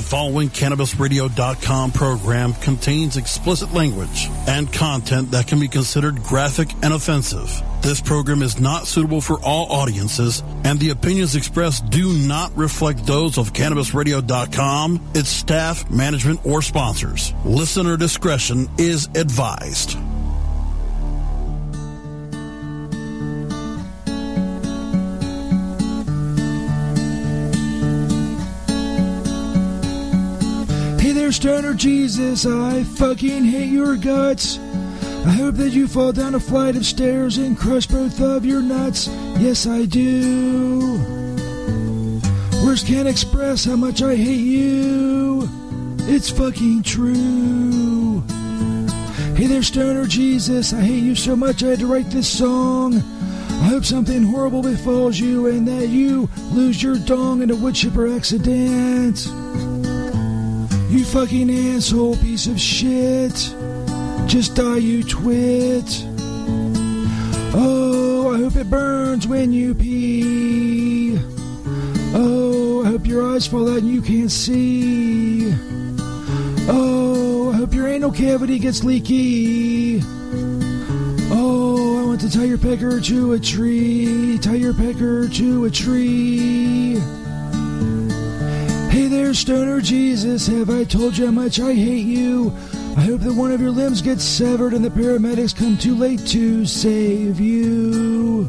following CannabisRadio.com program contains explicit language and content that can be considered graphic and offensive. This program is not suitable for all audiences, and the opinions expressed do not reflect those of CannabisRadio.com, its staff, management, or sponsors. Listener discretion is advised. Hey there, Stoner Jesus, I fucking hate your guts. I hope that you fall down a flight of stairs and crush both of your nuts. Yes, I do. Words can't express how much I hate you. It's fucking true. Hey there, Stoner Jesus, I hate you so much I had to write this song. I hope something horrible befalls you and that you lose your dong in a wood chipper accident. You fucking asshole piece of shit. Just die, you twit. Oh, I hope it burns when you pee. Oh, I hope your eyes fall out and you can't see. Oh, I hope your anal cavity gets leaky. Oh, I want to tie your pecker to a tree. Tie your pecker to a tree. Hey there, Stoner Jesus, have I told you how much I hate you? I hope that one of your limbs gets severed and the paramedics come too late to save you.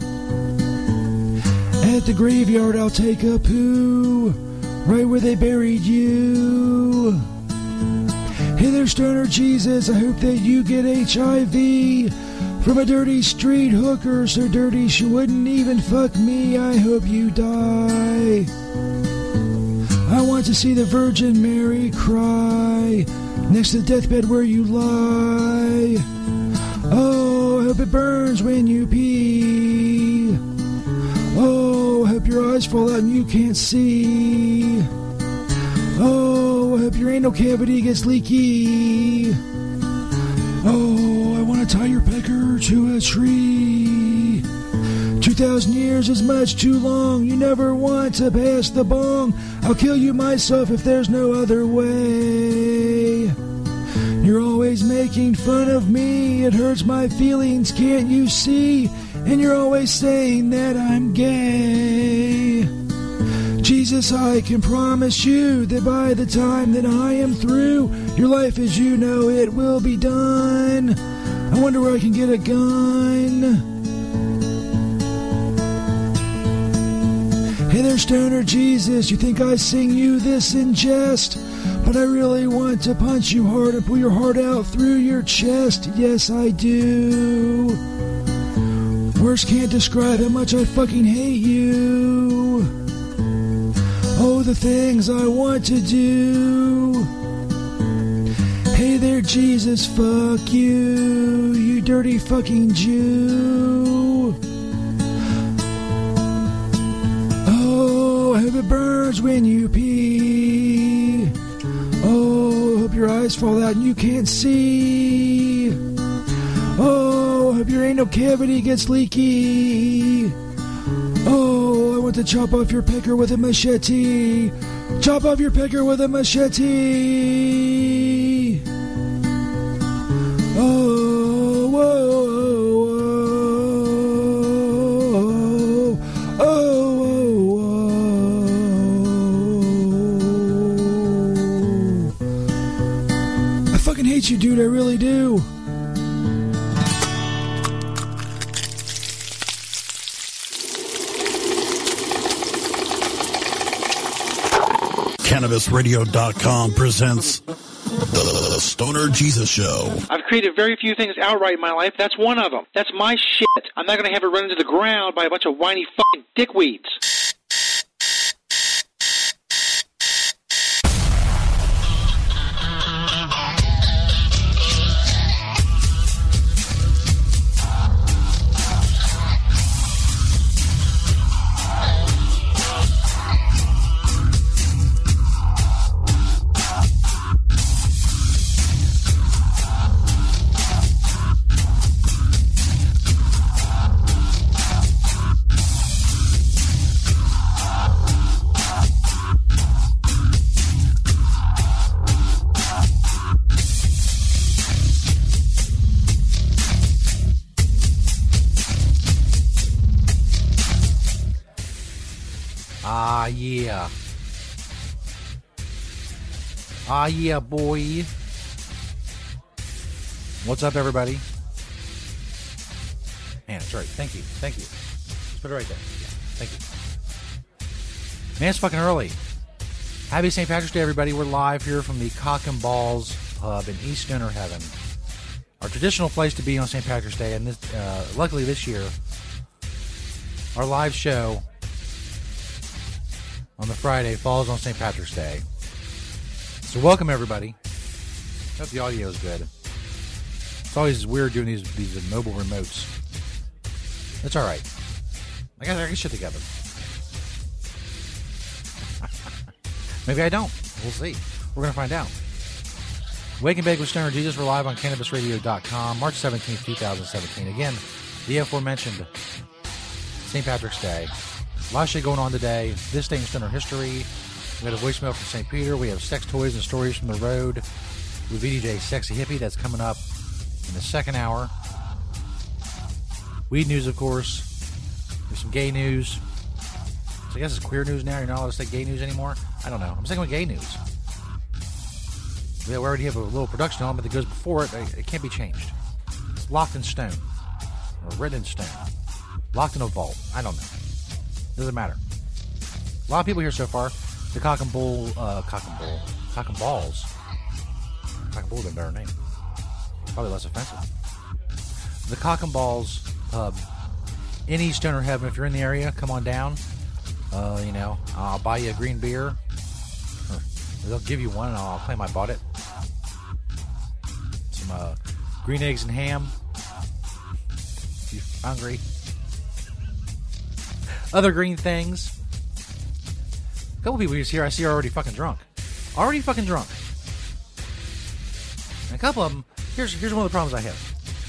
At the graveyard I'll take a poo, right where they buried you. Hey there, Stoner Jesus, I hope that you get HIV from a dirty street hooker, so dirty she wouldn't even fuck me. I hope you die. I want to see the Virgin Mary cry next to the deathbed where you lie. Oh, I hope it burns when you pee. Oh, I hope your eyes fall out and you can't see. Oh, I hope your anal cavity gets leaky. Oh, I want to tie your pecker to a tree. 2,000 years is much too long. You never want to pass the bong. I'll kill you myself if there's no other way. You're always making fun of me. It hurts my feelings, can't you see? And you're always saying that I'm gay. Jesus, I can promise you that by the time that I am through, your life as you know it will be done. I wonder where I can get a gun. Hey there, Stoner Jesus, you think I sing you this in jest, but I really want to punch you hard and pull your heart out through your chest. Yes, I do. Words can't describe how much I fucking hate you. Oh, the things I want to do. Hey there, Jesus, fuck you, you dirty fucking Jew. Oh, I hope it burns when you pee. Oh, I hope your eyes fall out and you can't see. Oh, I hope your anal cavity gets leaky. Oh, I want to chop off your pecker with a machete. Chop off your pecker with a machete. Oh, whoa, whoa, oh, whoa. I fucking hate you, dude, I really do. CannabisRadio.com presents The Stoner Jesus Show. I've created very few things outright in my life. That's one of them. That's my shit. I'm not going to have it run into the ground by a bunch of whiny fucking dickweeds. Ah, yeah. Ah, yeah, boy. What's up, everybody? Man, that's right. Thank you. Thank you. Just put it right there. Yeah, thank you. Man, it's fucking early. Happy St. Patrick's Day, everybody. We're live here from the Cock and Balls Pub in East Stoner Heaven. Our traditional place to be on St. Patrick's Day. And this, luckily this year, our live show on the Friday falls on St. Patrick's Day. So welcome, everybody. Hope the audio is good. It's always weird doing these mobile remotes. It's all right. I got shit together. Maybe I don't. We'll see. We're going to find out. Wake and Bake with Stoner Jesus. We're live on CannabisRadio.com, March 17th, 2017. Again, the aforementioned St. Patrick's Day. A lot of shit going on today. This day in Stoner history. We got a voicemail from St. Peter. We have sex toys and stories from the road with VDJ Sexy Hippie. That's coming up in the second hour. Weed news, of course. There's some gay news. So I guess it's queer news now. You're not allowed to say gay news anymore. I don't know. I'm sticking with gay news. We already have a little production element that goes before it. It can't be changed. It's locked in stone. Or written in stone. Locked in a vault. I don't know. Doesn't matter. A lot of people here so far. The Cock and Balls. Cock and Balls would be a better name. Probably less offensive. The Cock and Balls Pub in East Stoner Heaven. If you're in the area, come on down. I'll buy you a green beer. Or they'll give you one, and I'll claim I bought it. Some green eggs and ham. If you're hungry. Other green things. A couple people here I see are already fucking drunk. And a couple of them, here's one of the problems I have.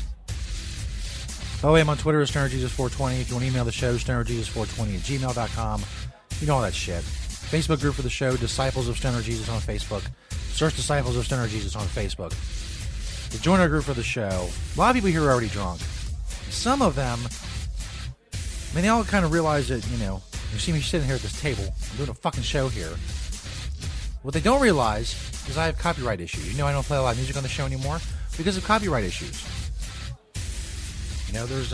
Oh, I'm on Twitter as StonerJesus420. If you want to email the show, StonerJesus420@gmail.com. You know all that shit. Facebook group for the show, Disciples of Stoner Jesus on Facebook. Search Disciples of Stoner Jesus on Facebook. To join our group for the show, a lot of people here are already drunk. Some of them, they all kind of realize that, you see me sitting here at this table. I'm doing a fucking show here. What they don't realize is I have copyright issues. I don't play a lot of music on the show anymore because of copyright issues. There's,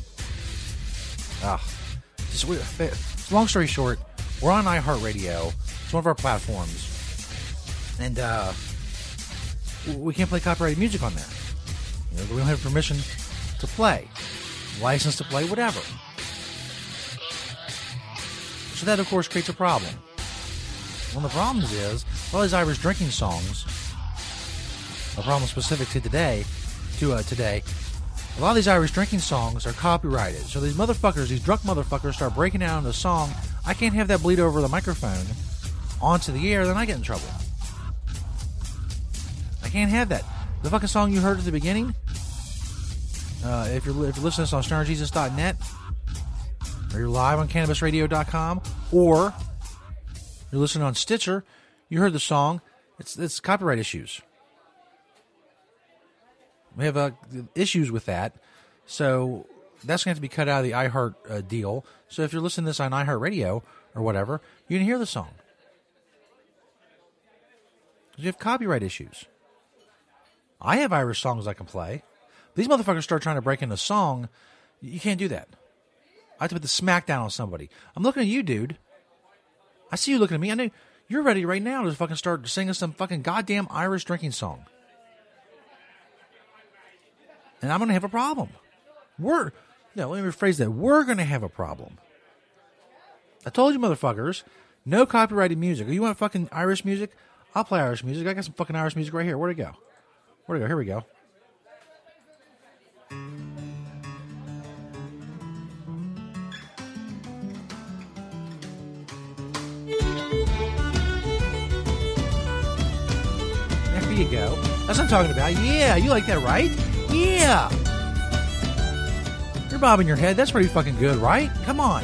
long story short, we're on iHeartRadio. It's one of our platforms. And, we can't play copyrighted music on there. We don't have permission to play. License to play, whatever. So that, of course, creates a problem. One of the problems is, all these Irish drinking songs, a problem specific to today, a lot of these Irish drinking songs are copyrighted. So these drunk motherfuckers start breaking down the song. I can't have that bleed over the microphone onto the air, then I get in trouble. I can't have that. The fucking song you heard at the beginning, if you're listening to this on StonerJesus.net, or you're live on CannabisRadio.com, or you're listening on Stitcher, you heard the song, it's copyright issues. We have issues with that, so that's going to have to be cut out of the iHeart deal. So if you're listening to this on iHeartRadio or whatever, you can hear the song. You have copyright issues. I have Irish songs I can play. These motherfuckers start trying to break in the song. You can't do that. I have to put the smackdown on somebody. I'm looking at you, dude. I see you looking at me. I know you're ready right now to fucking start singing some fucking goddamn Irish drinking song. And I'm going to have a problem. Let me rephrase that. We're going to have a problem. I told you, motherfuckers, no copyrighted music. You want fucking Irish music? I'll play Irish music. I got some fucking Irish music right here. Where'd it go? Here we go. There you go. That's what I'm talking about. Yeah, you like that, right? Yeah. You're bobbing your head. That's pretty fucking good, right? Come on.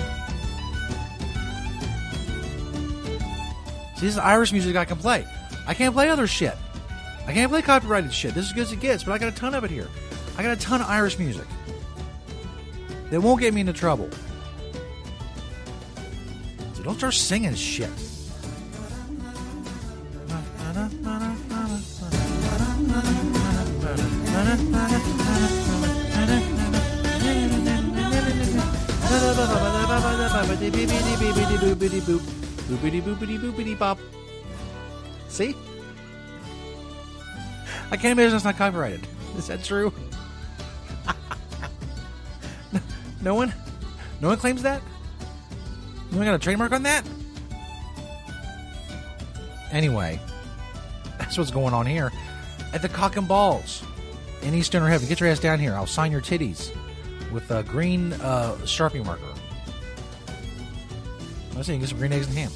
See, this is Irish music I can play. I can't play other shit. I can't play copyrighted shit. This is as good as it gets, but I got a ton of it here. I got a ton of Irish music that won't get me into trouble. So Don't start singing shit. See? I can't imagine it's not copyrighted. Is that true? No one claims that? No one got a trademark on that? Anyway, that's what's going on here at the Cock and Balls in East Stoner Heaven. Get your ass down here. I'll sign your titties with a green Sharpie marker. Let's see, you can get some green eggs and ham.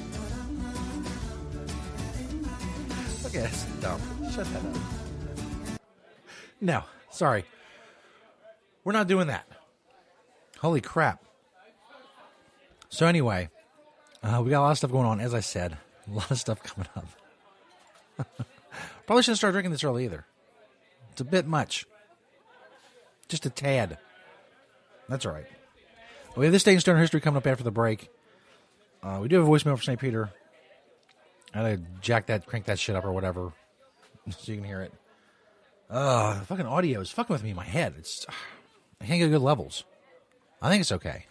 Okay, that's dumb. Shut that up. No, sorry. We're not doing that. Holy crap. So anyway, we got a lot of stuff going on. As I said, a lot of stuff coming up. Probably shouldn't start drinking this early either. It's a bit much. Just a tad. That's all right. We have this day in Stoner history coming up after the break. We do have a voicemail for St. Peter. I had to crank that shit up or whatever so you can hear it. Fucking audio is fucking with me in my head. I can't get good levels. I think it's okay.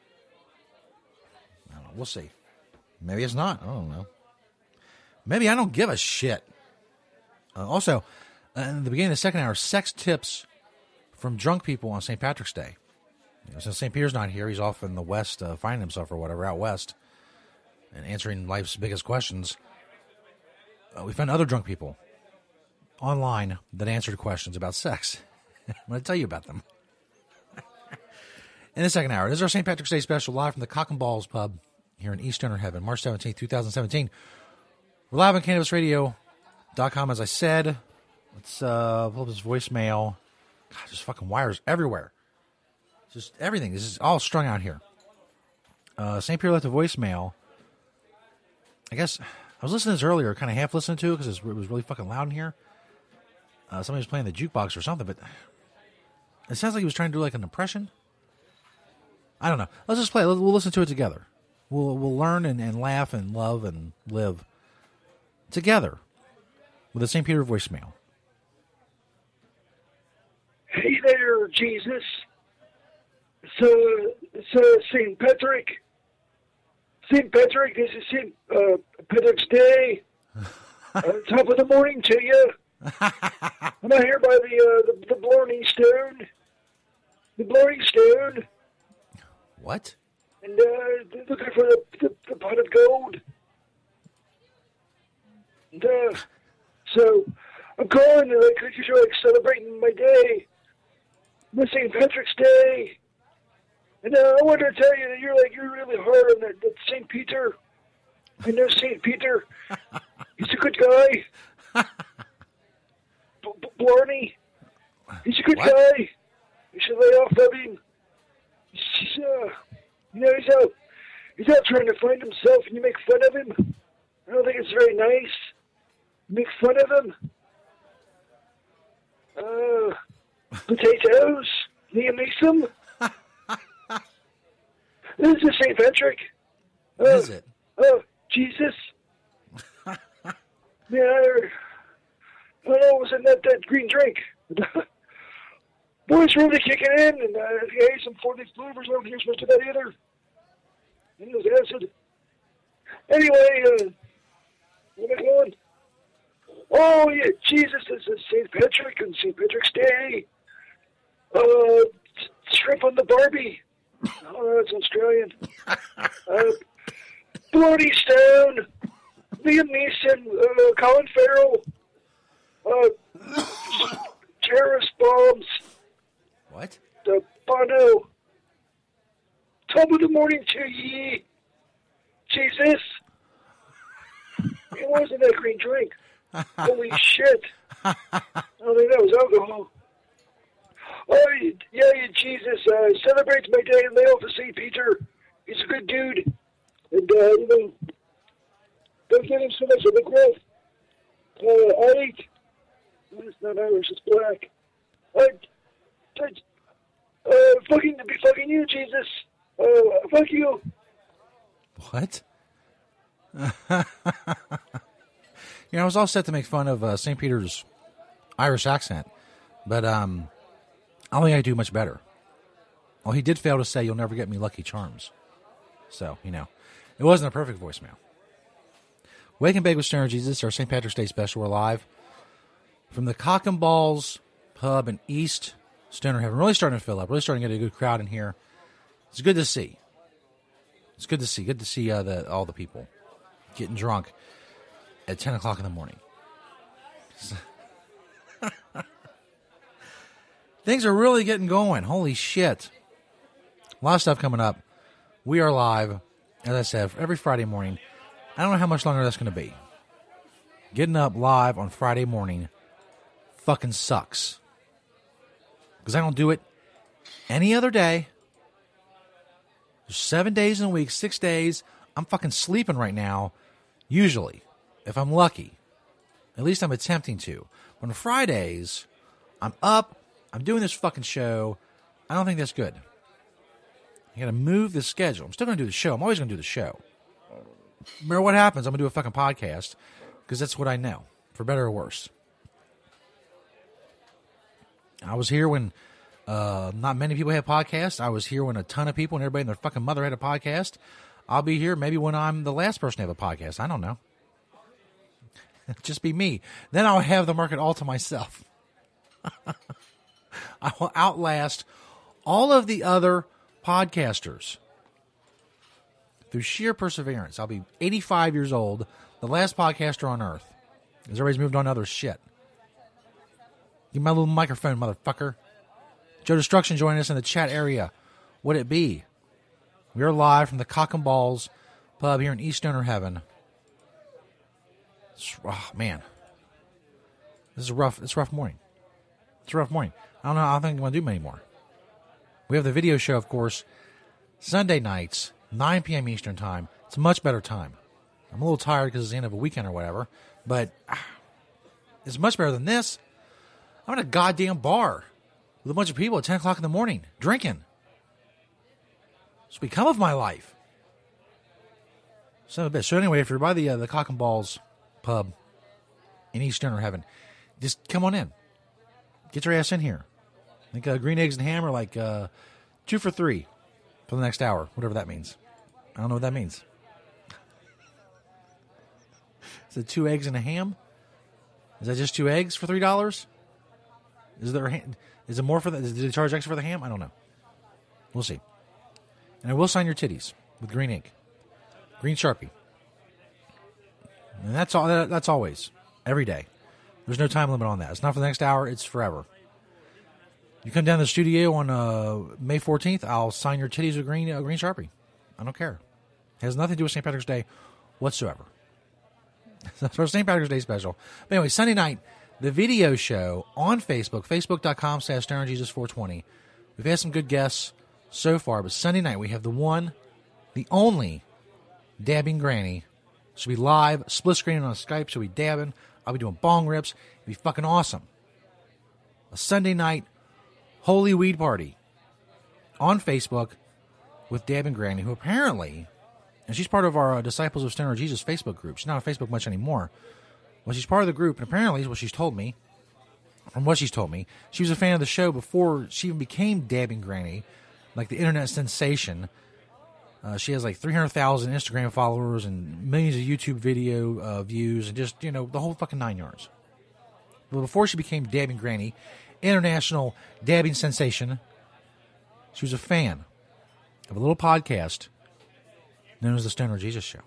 I don't know. We'll see. Maybe it's not. I don't know. Maybe I don't give a shit. Also, in the beginning of the second hour, sex tips from drunk people on St. Patrick's Day. Since St. Peter's not here, he's off in the West finding himself or whatever, out West, and answering life's biggest questions. We found other drunk people online that answered questions about sex. I'm going to tell you about them. In the second hour, this is our St. Patrick's Day special live from the Cock and Balls Pub here in East Stoner Heaven, March 17th, 2017. We're live on CannabisRadio.com, as I said. Let's pull up this voicemail. God, there's fucking wires everywhere. Just everything. This is all strung out here. St. Pierre left a voicemail. I guess I was listening to this earlier, kind of half listening to it because it was really fucking loud in here. Somebody was playing the jukebox or something, but it sounds like he was trying to do like an impression. I don't know. Let's just play it. We'll listen to it together. We'll learn and laugh and love and live together with the St. Peter voicemail. Hey there, Jesus. It's St. Patrick. St. Patrick, this is St. Patrick's Day. Top of the morning to you. I'm out here by the Blarney Stone. The Blarney Stone. What? And looking for the pot of gold. And so I'm calling because you're like celebrating my day, my St. Patrick's Day. And I wanted to tell you that you're really hard on that St. Peter. I know St. Peter. He's a good guy. Blarney. He's a good guy. You should lay off of him. He's out trying to find himself, and you make fun of him. I don't think it's very nice. You make fun of him. Potatoes. Liam Neeson. This is St. Patrick. Is it? Jesus. Yeah, I don't know what was in that green drink. Boy, it's really kicking in, and if you ate some 40 flavors, I don't think you're supposed to do that either. And it was acid. Anyway, where am I going? Oh, yeah, Jesus, this is St. Patrick and St. Patrick's Day. Shrimp on the Barbie. Oh, that's Australian. Bloody Stone. Liam Neeson. Colin Farrell. Terrorist bombs. What? The Bono. Top of the morning to ye. Jesus. It wasn't that green drink. Holy shit. I don't think that was alcohol. Oh, yeah, Jesus celebrates my day and lay off of St. Peter. He's a good dude. And, don't get him so much of a growth. It's not Irish, it's black. Fucking you, Jesus. Fuck you. What? I was all set to make fun of St. Peter's Irish accent, but I don't think I do much better. Well, he did fail to say, "You'll never get me Lucky Charms." So, it wasn't a perfect voicemail. Wake and Bake with Stoner Jesus, our St. Patrick's Day special. We're live from the Cock and Balls Pub in East Stoner Heaven. Really starting to fill up. Really starting to get a good crowd in here. It's good to see. It's good to see. Good to see all the people getting drunk at 10 o'clock in the morning. Things are really getting going. Holy shit. A lot of stuff coming up. We are live, as I said, every Friday morning. I don't know how much longer that's going to be. Getting up live on Friday morning fucking sucks. Because I don't do it any other day. There's 7 days in a week, 6 days. I'm fucking sleeping right now, usually, if I'm lucky. At least I'm attempting to. But on Fridays, I'm up, I'm doing this fucking show. I don't think that's good. I gotta move the schedule. I'm still gonna do the show. I'm always gonna do the show. No matter what happens, I'm gonna do a fucking podcast, because that's what I know, for better or worse. I was here when not many people had podcasts. I was here when a ton of people and everybody and their fucking mother had a podcast. I'll be here maybe when I'm the last person to have a podcast. I don't know. Just be me. Then I'll have the market all to myself. I will outlast all of the other podcasters through sheer perseverance. I'll be 85 years old, the last podcaster on earth, as everybody's moved on to other shit. Give me my little microphone, motherfucker. Joe Destruction joining us in the chat area. Would it be? We are live from the Cock and Balls Pub here in East Stoner Heaven. Oh, man. It's a rough morning. It's a rough morning. I don't think I'm going to do many more. We have the video show, of course, Sunday nights, 9 p.m. Eastern Time. It's a much better time. I'm a little tired because it's the end of a weekend or whatever, but it's much better than this. I'm in a goddamn bar with a bunch of people at 10 o'clock in the morning, drinking. It's become of my life. So anyway, if you're by the Cock and Balls Pub in East Stoner Heaven, just come on in. Get your ass in here. I think green eggs and ham are like 2 for $3 for the next hour, whatever that means. I don't know what that means. Is it 2 eggs and a ham? Is that just 2 eggs for $3? Is it more for that? Did they charge extra for the ham? I don't know. We'll see. And I will sign your titties with green ink, green Sharpie, and that's all. That's always, every day. There's no time limit on that. It's not for the next hour. It's forever. You come down to the studio on May 14th, I'll sign your titties with green Sharpie. I don't care. It has nothing to do with St. Patrick's Day whatsoever. That's our St. Patrick's Day special. But anyway, Sunday night, the video show on Facebook, facebook.com/StonerJesus420. We've had some good guests so far, but Sunday night we have the one, the only, Dabbing Granny. She'll be live, split screening on Skype. She'll be dabbing. I'll be doing bong rips. It'll be fucking awesome. A Sunday night holy weed party on Facebook with Dabbing Granny, who apparently, and she's part of our Disciples of Stoner Jesus Facebook group. She's not on Facebook much anymore. Well, she's part of the group, and apparently, what she's told me, she was a fan of the show before she even became Dabbing Granny, like the internet sensation. She has like 300,000 Instagram followers and millions of YouTube video views, and just, the whole fucking 9 yards. But before she became Dabbing Granny, international dabbing sensation, she was a fan of a little podcast known as the Stoner Jesus Show.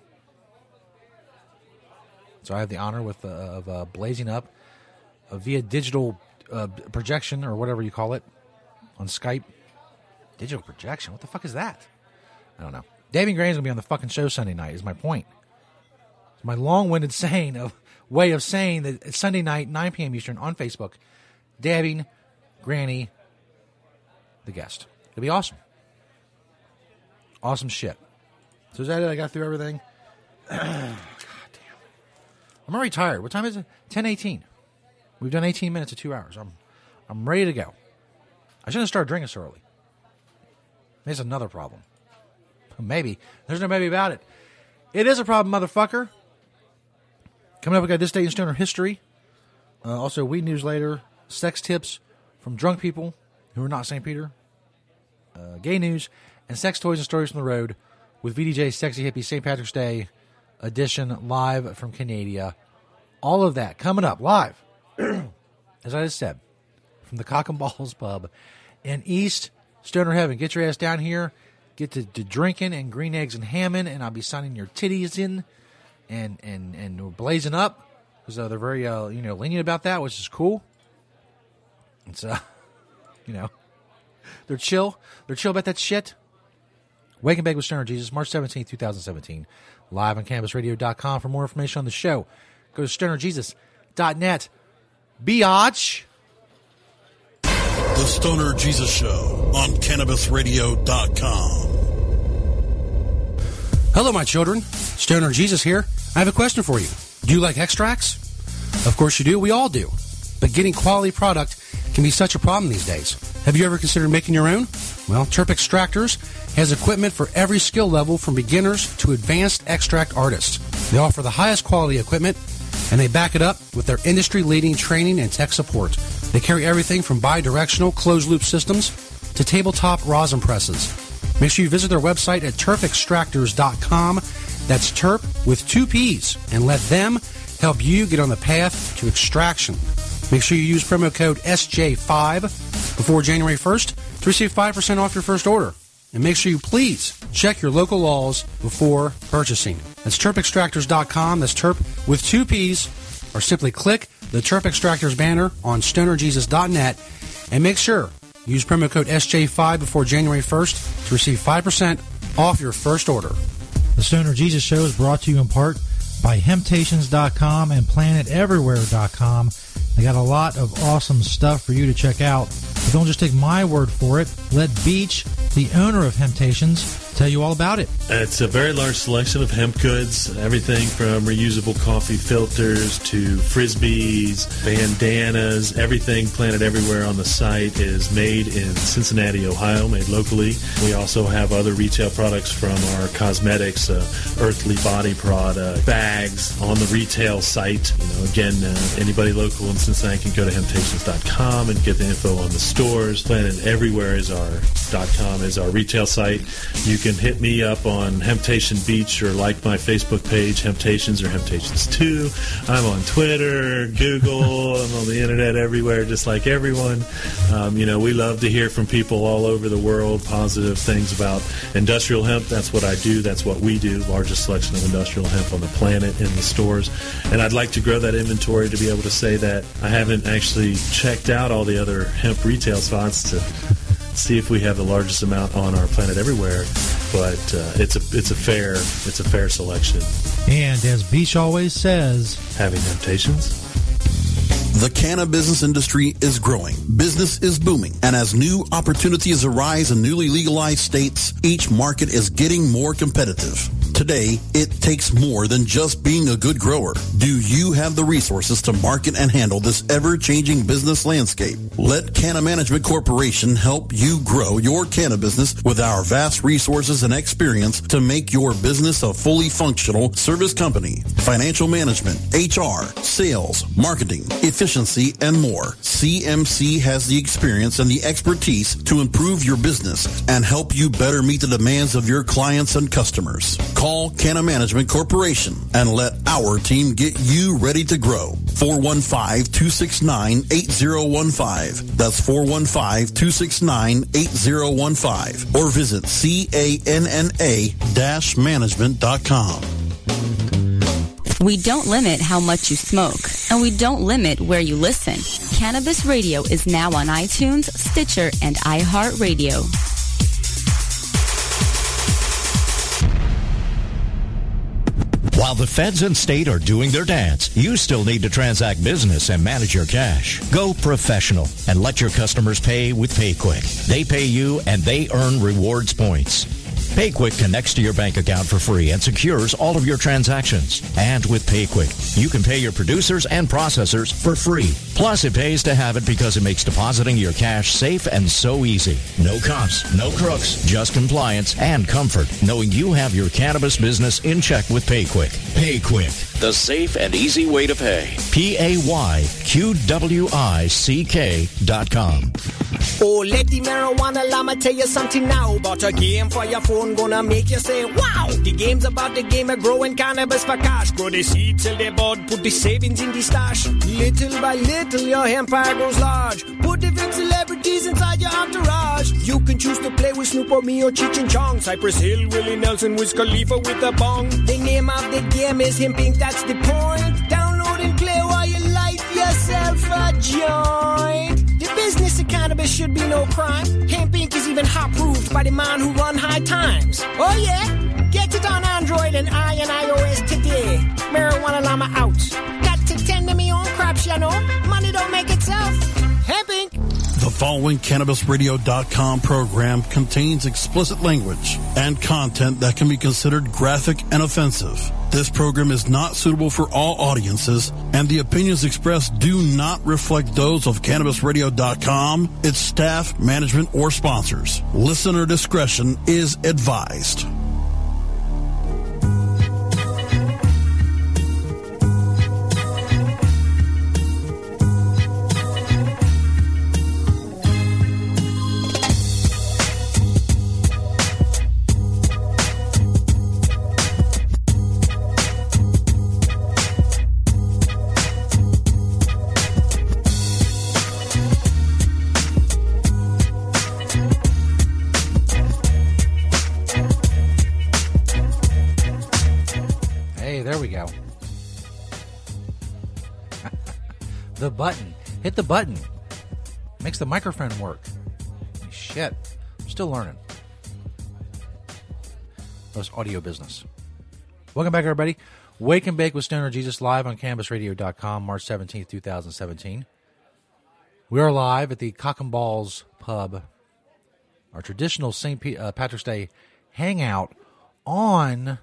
So I have the honor of blazing up via digital projection, or whatever you call it, on Skype. Digital projection? What the fuck is that? I don't know. Dabbing Granny's going to be on the fucking show Sunday night, is my point. It's my long-winded way of saying that it's Sunday night, 9 p.m. Eastern, on Facebook. Dabbing Granny, the guest. It'll be awesome. Awesome shit. So is that it? I got through everything? God damn. I'm already tired. What time is it? 10:18. We've done 18 minutes of 2 hours. I'm ready to go. I shouldn't have started drinking so early. There's another problem. Maybe. There's no maybe about it. It is a problem, motherfucker. Coming up, we got This Day in Stoner History. Also, Weed News later. Sex tips from drunk people who are not St. Peter. Gay news. And sex toys and stories from the road with VDJ Sexy Hippie St. Patrick's Day edition live from Canada. All of that coming up live, as I just said, from the Cock and Balls Pub in East Stoner Heaven. Get your ass down here. Get to drinking and green eggs and hamming, and I'll be signing your titties in and we're blazing up because they're very lenient about that, which is cool. It's they're chill. They're chill about that shit. Wake and Bake with Stoner Jesus, March 17th, 2017. Live on CannabisRadio.com. For more information on the show, go to stonerjesus.net. Biatch. The Stoner Jesus Show on CannabisRadio.com. Hello, my children. Stoner Jesus here. I have a question for you. Do you like extracts? Of course you do. We all do. But getting quality product can be such a problem these days. Have you ever considered making your own? Well, Terp Extractors has equipment for every skill level from beginners to advanced extract artists. They offer the highest quality equipment, and they back it up with their industry-leading training and tech support. They carry everything from bi-directional closed-loop systems to tabletop rosin presses. Make sure you visit their website at terpextractors.com. That's Terp with 2 P's, and let them help you get on the path to extraction. Make sure you use promo code SJ5 before January 1st to receive 5% off your first order. And make sure you please check your local laws before purchasing. That's terpextractors.com. That's Terp with 2 P's. Or simply click the Terp Extractors banner on stonerjesus.net and make sure you use promo code SJ5 before January 1st to receive 5% off your first order. The Stoner Jesus Show is brought to you in part by Hemptations.com and PlanetEverywhere.com. They got a lot of awesome stuff for you to check out. But don't just take my word for it. Let Beach, the owner of Hemptations, tell you all about it. It's a very large selection of hemp goods, everything from reusable coffee filters to frisbees, bandanas, everything Planet Everywhere on the site is made in Cincinnati, Ohio, made locally. We also have other retail products from our cosmetics, Earthly Body product, bags on the retail site. Again, anybody local in Cincinnati can go to Hemptations.com and get the info on the stores. Planet Everywhere is our retail site. You can hit me up on Hemptation Beach or like my Facebook page, Hemptations or Hemptations 2. I'm on Twitter, Google, I'm on the internet everywhere, just like everyone. We love to hear from people all over the world, positive things about industrial hemp. That's what I do. That's what we do. Largest selection of industrial hemp on the planet in the stores. And I'd like to grow that inventory to be able to say that I haven't actually checked out all the other hemp retail spots to see if we have the largest amount on our Planet Everywhere, but it's a fair selection. And as Beach always says, having temptations. The cannabis industry is growing. Business is booming. And as new opportunities arise in newly legalized states, each market is getting more competitive. Today, it takes more than just being a good grower. Do you have the resources to market and handle this ever-changing business landscape? Let Canna Management Corporation help you grow your canna business with our vast resources and experience to make your business a fully functional service company. Financial management, HR, sales, marketing, efficiency, and more. CMC has the experience and the expertise to improve your business and help you better meet the demands of your clients and customers. Call Canna Management Corporation and let our team get you ready to grow. 415-269-8015. That's 415-269-8015. Or visit canna-management.com. We don't limit how much you smoke, and we don't limit where you listen. Cannabis Radio is now on iTunes, Stitcher, and iHeartRadio. While the feds and state are doing their dance, you still need to transact business and manage your cash. Go professional and let your customers pay with PayQuick. They pay you and they earn rewards points. PayQuick connects to your bank account for free and secures all of your transactions. And with PayQuick, you can pay your producers and processors for free. Plus, it pays to have it because it makes depositing your cash safe and so easy. No cops, no crooks, just compliance and comfort, knowing you have your cannabis business in check with PayQuick. PayQuick, the safe and easy way to pay. PayQuick.com. Oh, let the marijuana llama tell you something now about a game for your phone gonna make you say, wow! The game's about the game of growing cannabis for cash. Grow the seed till they bud, put the savings in the stash. Little by little, your empire grows large. Put different celebrities inside your entourage. You can choose to play with Snoop or me or Cheech and Chong, Cypress Hill, Willie Nelson, Wiz Khalifa with a bong. The name of the game is Hemp Inc., that's the point. Download and play while you light yourself a joint. The business of cannabis should be no crime. Hemp Inc. is even hot-proofed by the man who run High Times. Oh yeah? Get it on Android and iOS today. Marijuana Llama out. Got to tend to me own crops, you know. Money don't make itself. Hemp Inc. The following CannabisRadio.com program contains explicit language and content that can be considered graphic and offensive. This program is not suitable for all audiences, and the opinions expressed do not reflect those of CannabisRadio.com, its staff, management, or sponsors. Listener discretion is advised. The button. Hit the button. Makes the microphone work. Shit. I'm still learning. This audio business. Welcome back, everybody. Wake and Bake with Stoner Jesus live on CannabisRadio.com, March 17th, 2017. We are live at the Cock and Balls Pub, our traditional St. Patrick's Day hangout in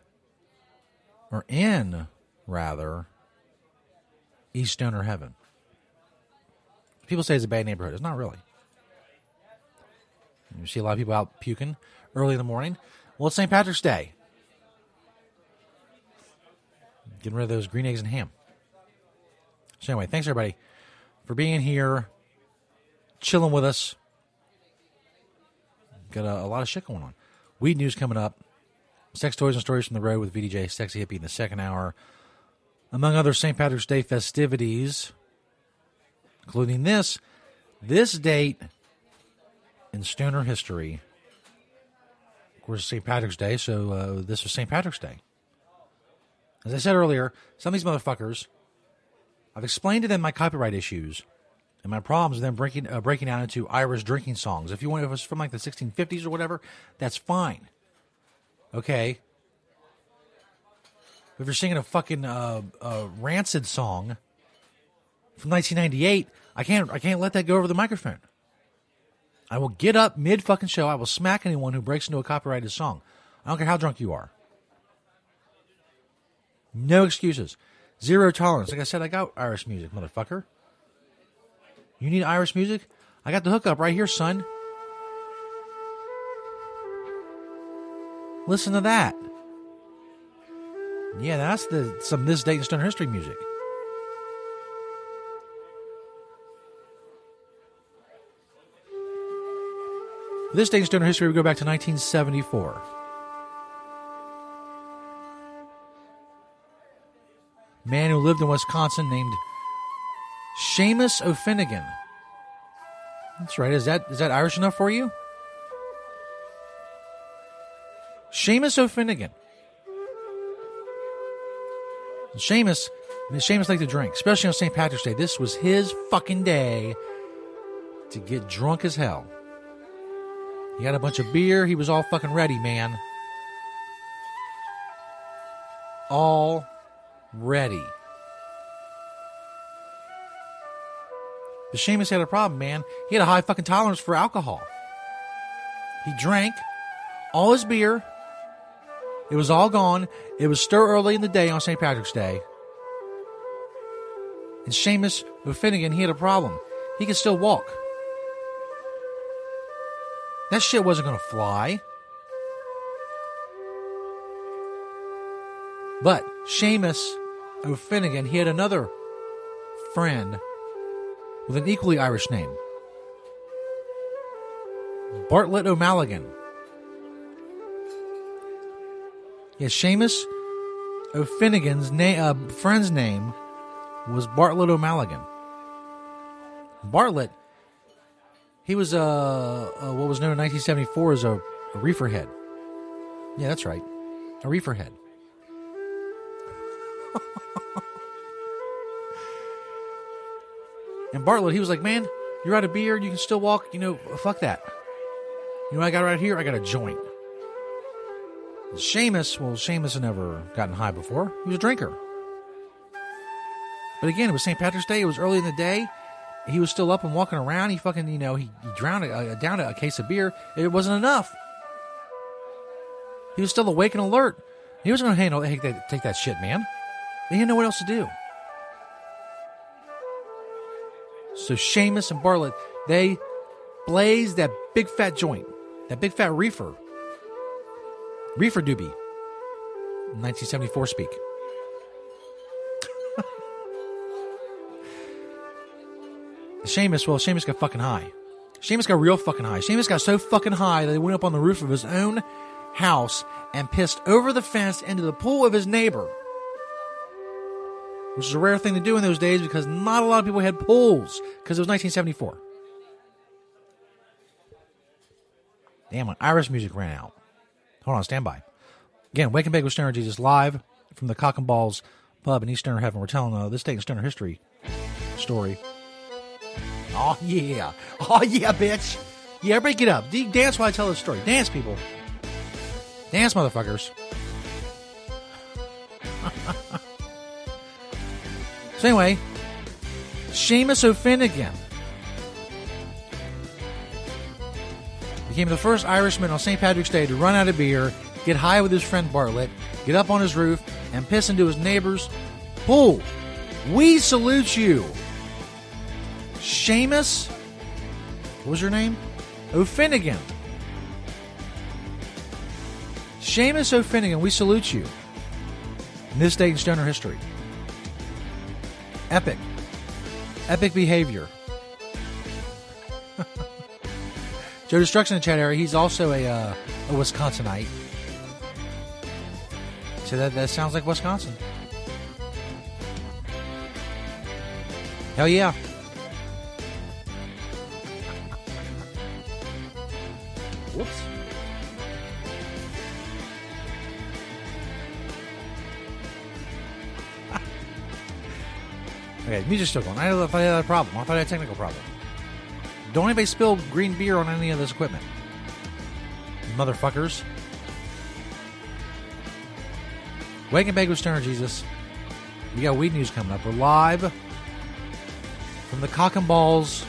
East Stoner Heaven. People say it's a bad neighborhood. It's not really. You see a lot of people out puking early in the morning. Well, it's St. Patrick's Day. Getting rid of those green eggs and ham. So anyway, thanks everybody for being here, chilling with us. Got a lot of shit going on. Weed news coming up. Sex toys and stories from the road with VDJ Sexy Hippie in the second hour. Among other St. Patrick's Day festivities, including this date in Stoner history. Of course, it's St. Patrick's Day, so this was St. Patrick's Day. As I said earlier, some of these motherfuckers, I've explained to them my copyright issues and my problems with them breaking out into Irish drinking songs. If it's from like the 1650s or whatever, that's fine. Okay? If you're singing a fucking Rancid song from 1998, I can't let that go over the microphone. I will get up mid fucking show. I will smack anyone who breaks into a copyrighted song. I don't care how drunk you are. No excuses. Zero tolerance. Like I said, I got Irish music, motherfucker. You need Irish music? I got the hookup right here, son. Listen to that. Yeah, that's some this date in Stoner history music. For this date in Stoner history, we go back to 1974. A man who lived in Wisconsin named Seamus O'Finnegan. That's right. Is that Irish enough for you? Seamus O'Finnegan. Seamus liked to drink, especially on St. Patrick's Day. This was his fucking day to get drunk as hell. He had a bunch of beer. He was all fucking ready, man. All ready. But Seamus had a problem, man. He had a high fucking tolerance for alcohol. He drank all his beer It was all gone. It was still early in the day on St. Patrick's Day. And Seamus O'Finnegan, he had a problem. He could still walk. That shit wasn't going to fly. But Seamus O'Finnegan, he had another friend with an equally Irish name. Bartlett O'Mallaghan. Yes, Seamus O'Finnegan's friend's name was Bartlett O'Mallaghan. Bartlett, he was what was known in 1974 as a reefer head. Yeah, that's right. A reefer head. And Bartlett, he was like, man, you're out of beer, you can still walk, fuck that. You know what I got right here? I got a joint. Seamus had never gotten high before. He was a drinker. But again, it was St. Patrick's Day. It was early in the day. He was still up and walking around. He fucking, he drowned down a case of beer. It wasn't enough. He was still awake and alert. He wasn't going to take that shit, man. He didn't know what else to do. So Seamus and Bartlett, they blazed that big fat joint, that big fat reefer doobie, 1974 speak. Seamus got fucking high. Seamus got real fucking high. Seamus got so fucking high that he went up on the roof of his own house and pissed over the fence into the pool of his neighbor. Which is a rare thing to do in those days because not a lot of people had pools because it was 1974. Damn, when Irish music ran out. Hold on, stand by. Again, Wake and Bake with Stoner Jesus live from the Cock and Balls pub in East Stoner Heaven. We're telling this state and Stoner history story. Oh, yeah. Oh, yeah, bitch. Yeah, everybody get up. Dance while I tell this story. Dance, people. Dance, motherfuckers. So anyway, Seamus O'Finnegan became the first Irishman on St. Patrick's Day to run out of beer, get high with his friend Bartlett, get up on his roof, and piss into his neighbor's pool. We salute you. Seamus, what was your name? O'Finnegan. Seamus O'Finnegan, we salute you. In this day in Stoner history. Epic behavior. Joe Destruction in the chat area. He's also a Wisconsinite. So that sounds like Wisconsin. Hell yeah. Whoops. Okay, music's still going. I thought I had a problem. I thought I had a technical problem. Don't anybody spill green beer on any of this equipment. Motherfuckers. Wake and Bake with Stoner Jesus. We got weed news coming up. We're live from the Cock and Balls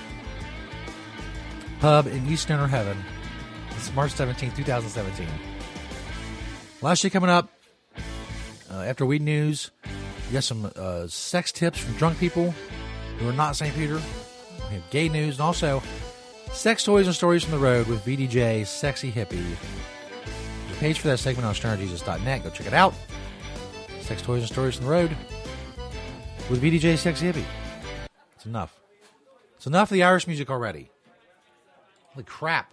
pub in East Stoner Heaven. It's March 17, 2017. Last shit coming up. After weed news, we got some sex tips from drunk people who are not St. Peter. We have gay news and also sex toys and stories from the road with VDJ Sexy Hippie. There's a page for that segment on stonerjesus.net. Go check it out. Sex toys and stories from the road with VDJ Sexy Hippie. It's enough. It's enough of the Irish music already. Holy crap.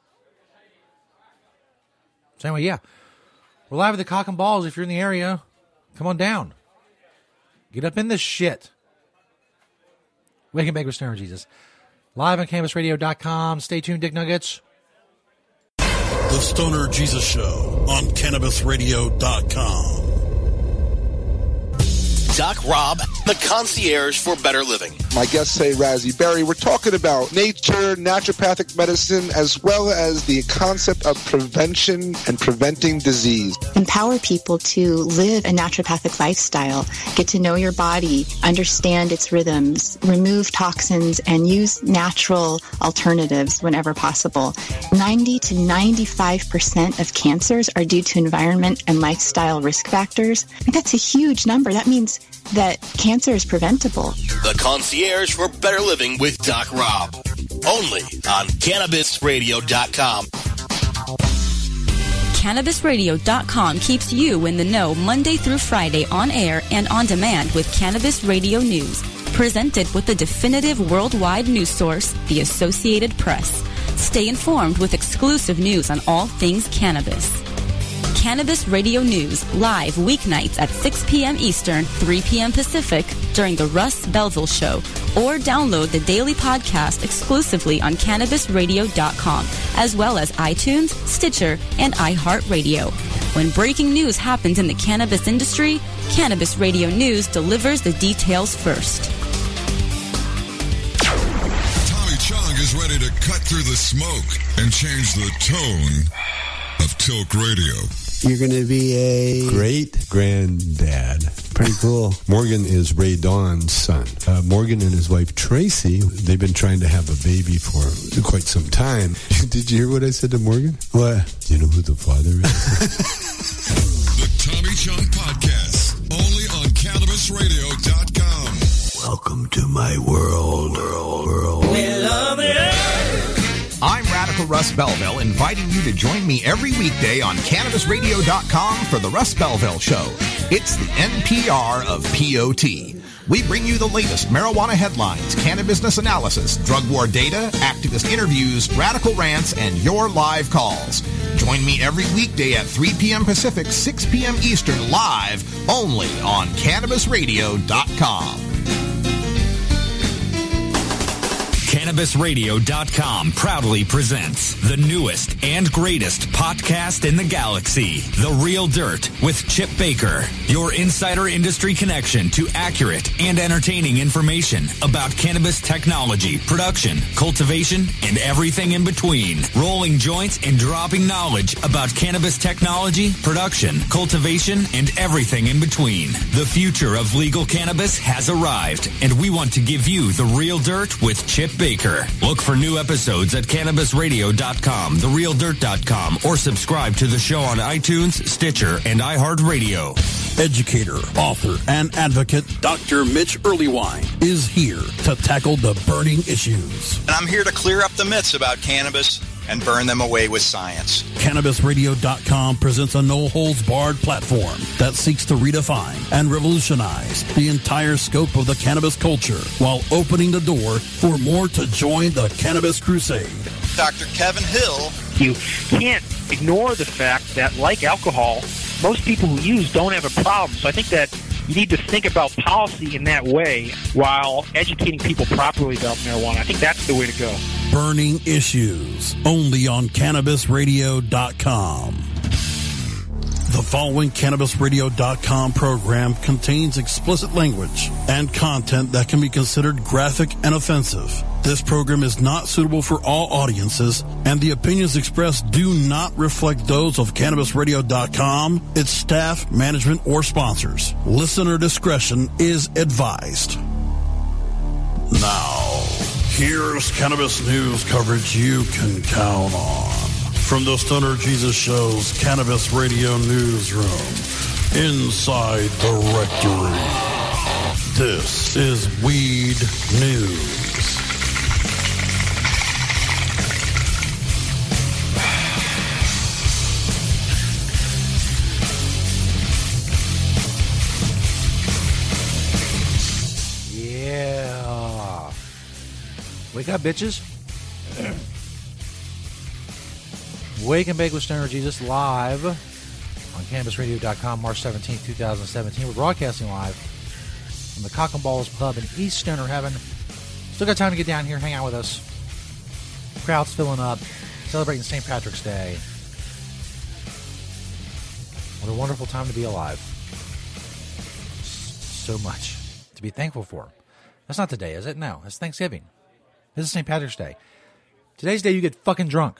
So anyway, yeah. We're live at the Cock and Balls. If you're in the area, come on down. Get up in this shit. Wake and Bake with Stoner Jesus. Live on CannabisRadio.com. Stay tuned, Dick Nuggets. The Stoner Jesus Show on CannabisRadio.com. Doc Rob The concierge for better living. My guests say Razzie Berry. We're talking about nature, naturopathic medicine, as well as the concept of prevention and preventing disease. Empower people to live a naturopathic lifestyle, get to know your body, understand its rhythms, remove toxins, and use natural alternatives whenever possible. 90 to 95% of cancers are due to environment and lifestyle risk factors. That's a huge number. That means that cancer is preventable. The concierge for better living with Doc Rob. Only on CannabisRadio.com. CannabisRadio.com keeps you in the know Monday through Friday on air and on demand with Cannabis Radio News. Presented with the definitive worldwide news source, the Associated Press. Stay informed with exclusive news on all things cannabis. Cannabis Radio News, live weeknights at 6 p.m. Eastern, 3 p.m. Pacific during the Russ Belville Show, or download the daily podcast exclusively on CannabisRadio.com, as well as iTunes, Stitcher, and iHeartRadio. When breaking news happens in the cannabis industry, Cannabis Radio News delivers the details first. Tommy Chong is ready to cut through the smoke and change the tone of Tilk Radio. You're going to be a great-granddad. Pretty cool. Morgan is Ray Dawn's son. Morgan and his wife, Tracy, they've been trying to have a baby for quite some time. Did you hear what I said to Morgan? What? Do you know who the father is? The Tommy Chong Podcast, only on CannabisRadio.com. Welcome to my world. We love the earth. I'm Radical Russ Belville, inviting you to join me every weekday on CannabisRadio.com for the Russ Belville Show. It's the NPR of POT. We bring you the latest marijuana headlines, cannabis analysis, drug war data, activist interviews, radical rants, and your live calls. Join me every weekday at 3 p.m. Pacific, 6 p.m. Eastern, live only on CannabisRadio.com. CannabisRadio.com proudly presents the newest and greatest podcast in the galaxy, The Real Dirt with Chip Baker, your insider industry connection to accurate and entertaining information about cannabis technology, production, cultivation, and everything in between. Rolling joints and dropping knowledge about cannabis technology, production, cultivation, and everything in between. The future of legal cannabis has arrived, and we want to give you The Real Dirt with Chip Baker. Look for new episodes at CannabisRadio.com, TheRealDirt.com, or subscribe to the show on iTunes, Stitcher, and iHeartRadio. Educator, author, and advocate Dr. Mitch Earlywine is here to tackle the burning issues. And I'm here to clear up the myths about cannabis and burn them away with science. CannabisRadio.com presents a no-holds-barred platform that seeks to redefine and revolutionize the entire scope of the cannabis culture while opening the door for more to join the cannabis crusade. Dr. Kevin Hill. You can't ignore the fact that, like alcohol, most people who use don't have a problem. So I think that you need to think about policy in that way while educating people properly about marijuana. I think that's the way to go. Burning issues, only on CannabisRadio.com. The following CannabisRadio.com program contains explicit language and content that can be considered graphic and offensive. This program is not suitable for all audiences, and the opinions expressed do not reflect those of CannabisRadio.com, its staff, management, or sponsors. Listener discretion is advised. Now, here's cannabis news coverage you can count on. From the Stoner Jesus Show's Cannabis Radio Newsroom, inside the Rectory, this is Weed News. Yeah. Wake up, bitches. Wake and Bake with Stoner Jesus live on CannabisRadio.com, March 17th, 2017. We're broadcasting live from the Cock and Balls Pub in East Stoner Heaven. Still got time to get down here, hang out with us. Crowd's filling up, celebrating St. Patrick's Day. What a wonderful time to be alive. So much to be thankful for. That's not today, is it? No, it's Thanksgiving. This is St. Patrick's Day. Today's day you get fucking drunk.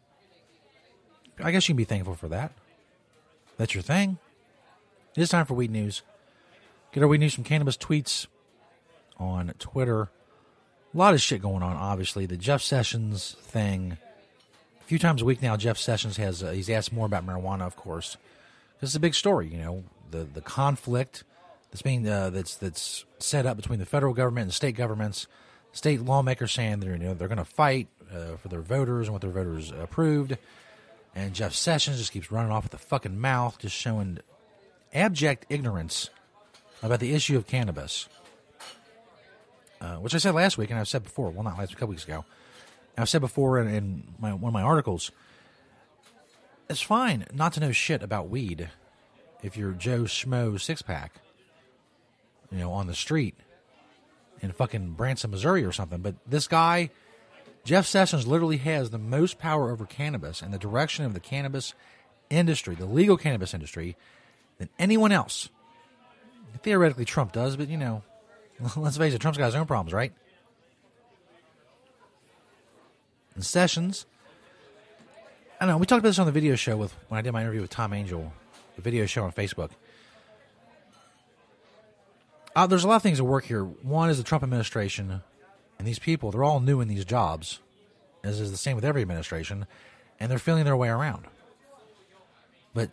I guess you can be thankful for that. That's your thing. It is time for Weed News. Get our Weed News from Cannabis Tweets on Twitter. A lot of shit going on, obviously. The Jeff Sessions thing. A few times a week now, Jeff Sessions has he's asked more about marijuana, of course. This is a big story, you know, the conflict that's being that's set up between the federal government and the state governments. State lawmakers saying they're going to fight for their voters and what their voters approved, and Jeff Sessions just keeps running off at the fucking mouth, just showing abject ignorance about the issue of cannabis. Which I said last week, and I've said before. Well, not last week, a couple weeks ago. I've said before in one of my articles. It's fine not to know shit about weed if you're Joe Schmo 6-pack, you know, on the street in fucking Branson, Missouri or something. But this guy, Jeff Sessions, literally has the most power over cannabis and the direction of the cannabis industry, the legal cannabis industry, than anyone else. Theoretically, Trump does, but, you know, let's face it, Trump's got his own problems, right? And Sessions, I don't know, we talked about this on the video show when I did my interview with Tom Angel, the video show on Facebook. There's a lot of things at work here. One is the Trump administration, and these people, they're all new in these jobs, as is the same with every administration, and they're feeling their way around. But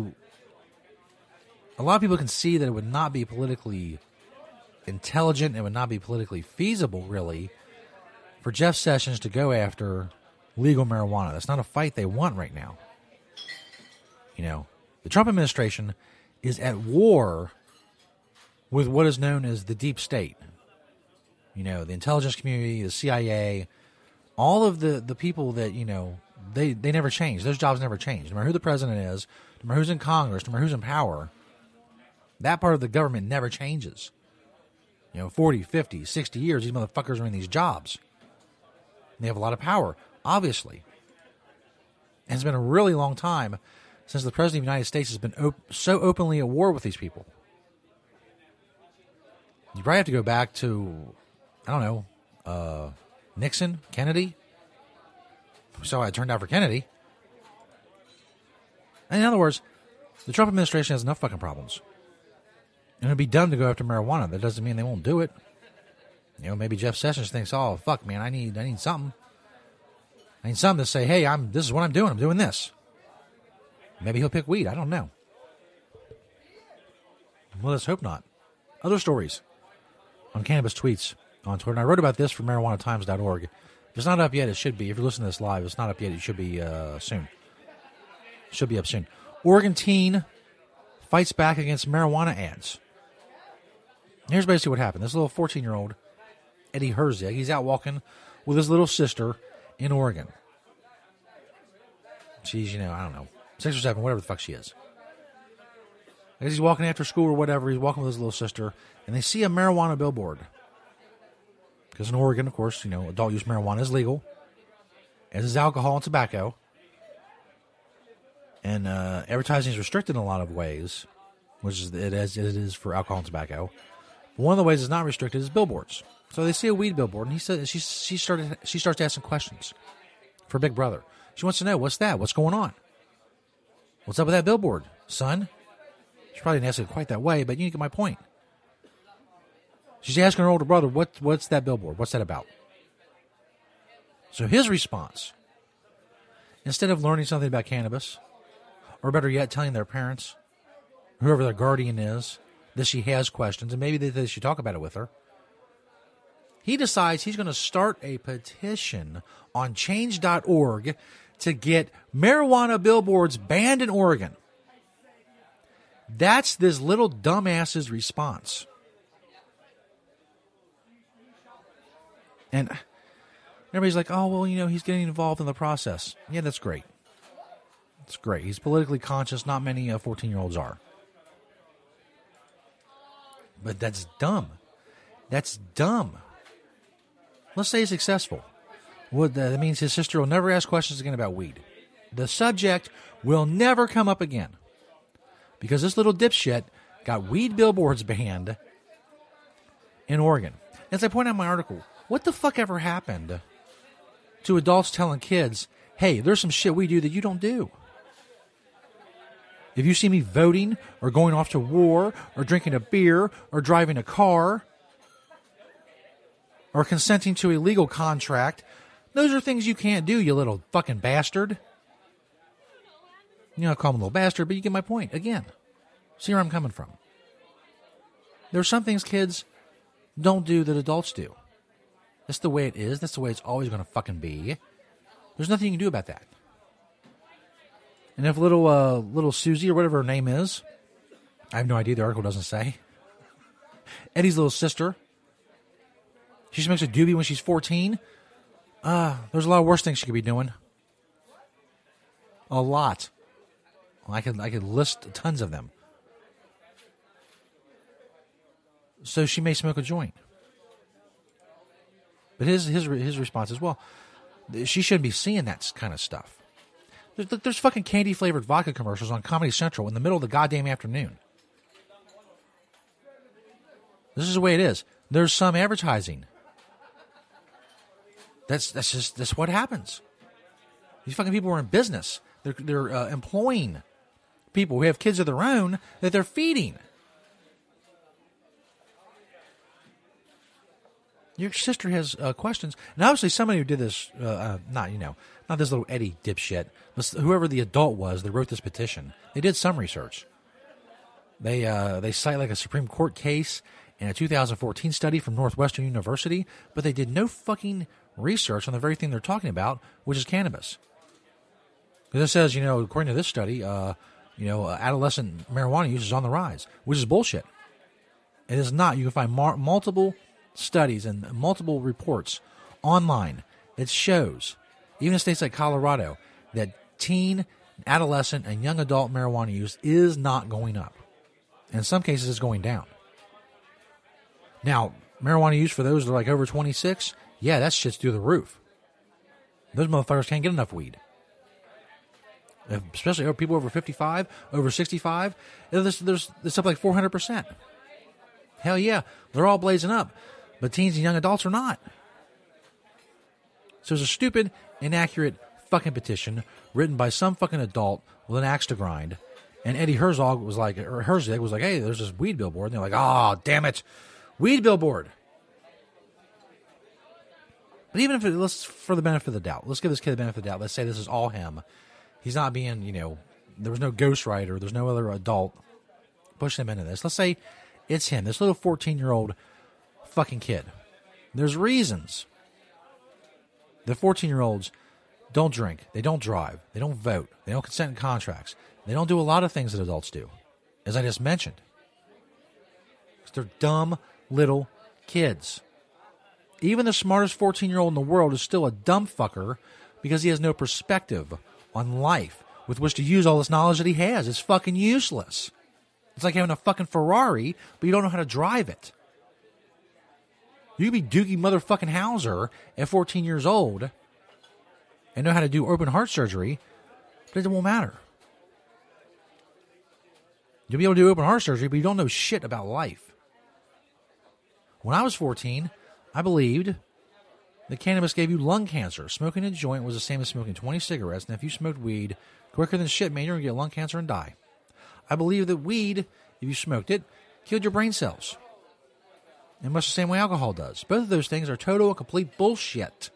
a lot of people can see that it would not be politically intelligent, it would not be politically feasible, really, for Jeff Sessions to go after legal marijuana. That's not a fight they want right now. You know, the Trump administration is at war with what is known as the deep state. You know, the intelligence community, the CIA, all of the people that, you know, they never change. Those jobs never change. No matter who the president is, no matter who's in Congress, no matter who's in power, that part of the government never changes. You know, 40, 50, 60 years, these motherfuckers are in these jobs. And they have a lot of power, obviously. And it's been a really long time since the President of the United States has been so openly at war with these people. You probably have to go back to, I don't know, Nixon, Kennedy. We saw how it turned out for Kennedy. And in other words, the Trump administration has enough fucking problems. And it'd be dumb to go after marijuana. That doesn't mean they won't do it. You know, maybe Jeff Sessions thinks, oh, fuck, man, I need something. I need something to say, hey, this is what I'm doing. I'm doing this. Maybe he'll pick weed. I don't know. Well, let's hope not. Other stories on Cannabis Tweets on Twitter. And I wrote about this for marijuanatimes.org. If it's not up yet, it should be. If you're listening to this live, it's not up yet. It should be soon. Should be up soon. Oregon teen fights back against marijuana ads. Here's basically what happened. This little 14-year-old, Eddie Herzig, he's out walking with his little sister in Oregon. She's, you know, I don't know, 6 or 7, whatever the fuck she is. I guess he's walking after school or whatever. He's walking with his little sister, and they see a marijuana billboard. Because in Oregon, of course, you know, adult use marijuana is legal, as is alcohol and tobacco. And advertising is restricted in a lot of ways, which is it is for alcohol and tobacco. But one of the ways it's not restricted is billboards. So they see a weed billboard, and he says she starts asking questions for Big Brother. She wants to know, what's that? What's going on? What's up with that billboard, son? She probably didn't ask it quite that way, but you get my point. She's asking her older brother, what's that billboard? What's that about? So his response, instead of learning something about cannabis, or better yet, telling their parents, whoever their guardian is, that she has questions, and maybe they should talk about it with her, he decides he's going to start a petition on change.org to get marijuana billboards banned in Oregon. That's this little dumbass's response. And everybody's like, oh, well, you know, he's getting involved in the process. Yeah, that's great. It's great. He's politically conscious. Not many 14-year-olds are. But that's dumb. That's dumb. Let's say he's successful. That means his sister will never ask questions again about weed. The subject will never come up again. Because this little dipshit got weed billboards banned in Oregon. As I point out in my article, what the fuck ever happened to adults telling kids, hey, there's some shit we do that you don't do? If you see me voting or going off to war or drinking a beer or driving a car or consenting to a legal contract, those are things you can't do, you little fucking bastard. You know, I call him a little bastard, but you get my point. Again, see where I'm coming from. There are some things kids don't do that adults do. That's the way it is. That's the way it's always going to fucking be. There's nothing you can do about that. And if little Susie or whatever her name is, I have no idea, the article doesn't say. Eddie's little sister, she smokes a doobie when she's 14. There's a lot of worse things she could be doing. A lot. Well, I could list tons of them. So she may smoke a joint. But his response is, well, she shouldn't be seeing that kind of stuff. There's fucking candy-flavored vodka commercials on Comedy Central in the middle of the goddamn afternoon. This is the way it is. There's some advertising. That's what happens. These fucking people are in business. They're employing people who have kids of their own that they're feeding. Your sister has questions, and obviously somebody who did this, not this little Eddie dipshit, but whoever the adult was that wrote this petition, they did some research. They cite like a Supreme Court case and a 2014 study from Northwestern University, but they did no fucking research on the very thing they're talking about, which is cannabis. Because it says, according to this study, adolescent marijuana use is on the rise, which is bullshit. It is not. You can find multiple studies and multiple reports online that shows, even in states like Colorado, that teen, adolescent, and young adult marijuana use is not going up. In some cases, it's going down. Now, marijuana use for those that are like over 26, yeah, that shit's through the roof. Those motherfuckers can't get enough weed. Especially people over 55, over 65, it's up like 400%. Hell yeah, they're all blazing up. But teens and young adults are not. So it's a stupid, inaccurate fucking petition written by some fucking adult with an axe to grind. And Eddie Herzog was like, hey, there's this weed billboard. And they're like, oh, damn it, weed billboard. But even if let's, for the benefit of the doubt, let's give this kid the benefit of the doubt. Let's say this is all him. He's not being, there was no ghostwriter. There's no other adult pushing him into this. Let's say it's him, this little 14-year-old fucking kid. There's reasons that 14-year-olds don't drink, they don't drive, they don't vote, they don't consent in contracts, they don't do a lot of things that adults do, as I just mentioned. Because they're dumb little kids. Even the smartest 14-year-old in the world is still a dumb fucker because he has no perspective on life with which to use all this knowledge that he has. It's fucking useless. It's like having a fucking Ferrari, but you don't know how to drive it. You can be Doogie motherfucking Howser at 14 years old and know how to do open heart surgery, but it won't matter. You'll be able to do open heart surgery, but you don't know shit about life. When I was 14, I believed that cannabis gave you lung cancer. Smoking a joint was the same as smoking 20 cigarettes, and if you smoked weed quicker than shit, man, you're going to get lung cancer and die. I believe that weed, if you smoked it, killed your brain cells. In much the same way alcohol does. Both of those things are total and complete bullshit.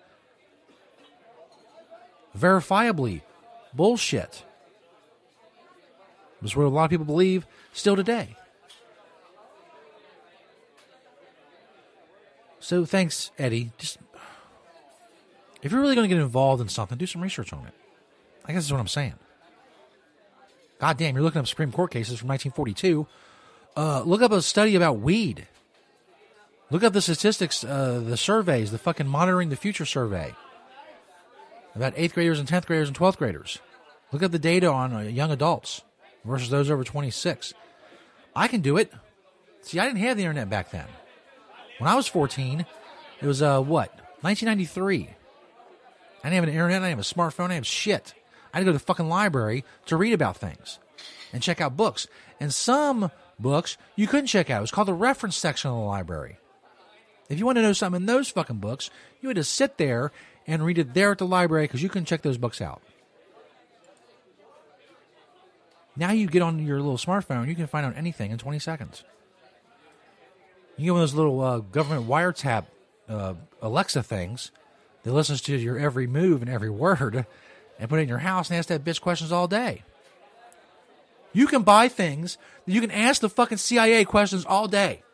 Verifiably bullshit. That's what a lot of people believe still today. So thanks, Eddie. Just, if you're really going to get involved in something, do some research on it. I guess that's what I'm saying. God damn, you're looking up Supreme Court cases from 1942. Look up a study about weed. Look up the statistics, the surveys, the fucking Monitoring the Future survey about 8th graders and 10th graders and 12th graders. Look up the data on young adults versus those over 26. I can do it. See, I didn't have the internet back then. When I was 14, it was, 1993. I didn't have an internet, I didn't have a smartphone, I didn't have shit. I had to go to the fucking library to read about things and check out books. And some books you couldn't check out. It was called the reference section of the library. If you want to know something in those fucking books, you had to sit there and read it there at the library because you couldn't check those books out. Now you get on your little smartphone, you can find out anything in 20 seconds. You get one of those little government wiretap Alexa things that listens to your every move and every word and put it in your house and ask that bitch questions all day. You can buy things that you can ask the fucking CIA questions all day.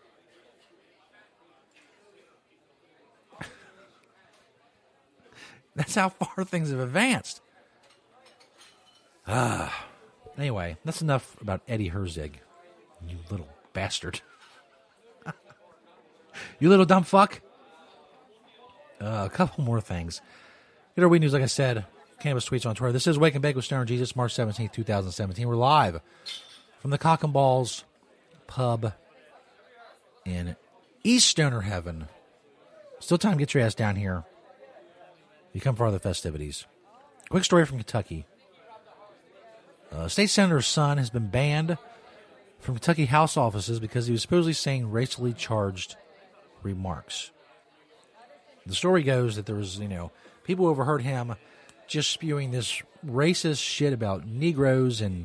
That's how far things have advanced. Anyway, that's enough about Eddie Herzig. You little bastard. You little dumb fuck. A couple more things. Get our weed news, like I said. Cannabis Tweets on Twitter. This is Wake and Bake with Stoner Jesus, March 17th, 2017. We're live from the Cock and Balls Pub in East Stoner Heaven. Still time to get your ass down here. You come for the festivities. Quick story from Kentucky. State Senator's son has been banned from Kentucky House offices because he was supposedly saying racially charged remarks. The story goes that there was, people overheard him just spewing this racist shit about Negroes and,